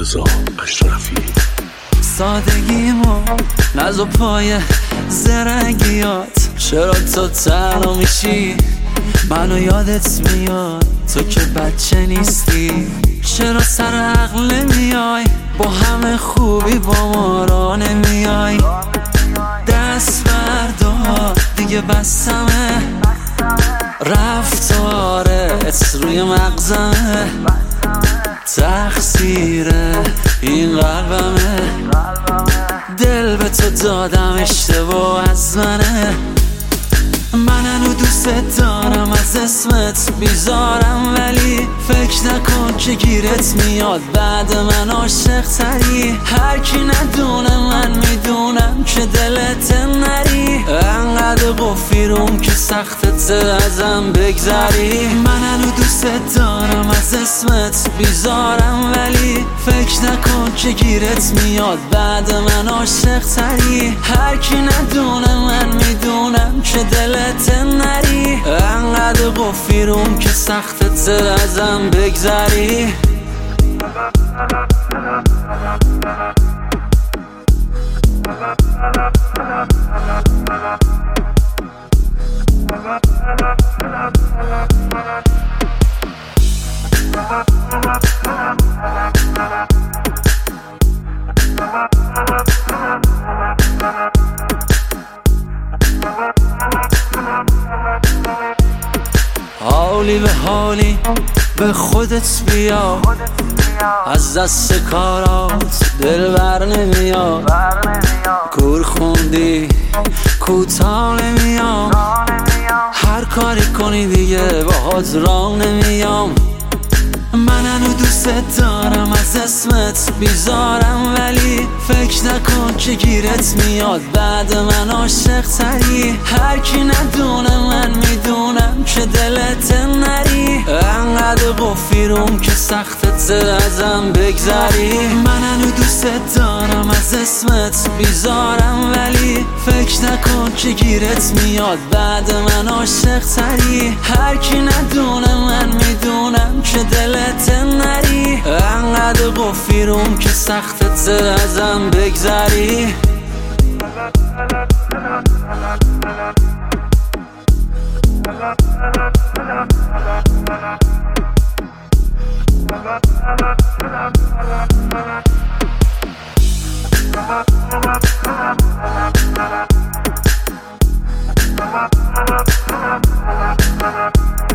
رضا اشرفی. سادگیمو نز و پای زرنگیات، چرا تو تنها میشی منو یادت میاد؟ تو که بچه نیستی، چرا سر عقل نمیای؟ با همه خوبی با ما را نمیای. دست بردار دیگه بسمه، رفتارت روی مغزمه، تقصیر این قلبمه، دل به تو دادم اشتباه از منه. من هنو دوست دارم از اسمت بیزارم، ولی فکر نکن که گیرت میاد بعد من عاشق تری. هر کی ندونه من میدونم که دلت نری، انقدر قفیرم که سختت ازم بگذری. من هنو دوست دارم از اسمت بیزارم، ولی فکر نکن که گیرت میاد بعد من عاشق تری. هر کی ندونه من میدونم که دلت نری، انقدر قفیرم که سختت ازم بگذری. حالی به حالی به خودت بیا، از دست کارات دل بر نمیاد. کور خوندی کوتاه نمیام، هر کاری کنی دیگه باهات راه نمیام. من هنو دوست دارم از اسمت بیزارم، ولی فکر نکن که گیرت میاد بعد من عاشق تری. هر کی ندونه من میدونم که دلت نری، انقدر قفیرم که سختت ازم بگذری. من هنو دوست دارم از اسمت بیزارم، ولی فکر نکن که گیرت میاد بعد من عاشق تری. هر کی ندونه من میدونم که دلت نری، انقدر قفیرم که سختت ازم بگذری.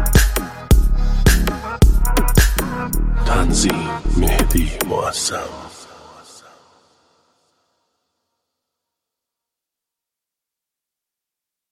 تنظیم مهدی معظم.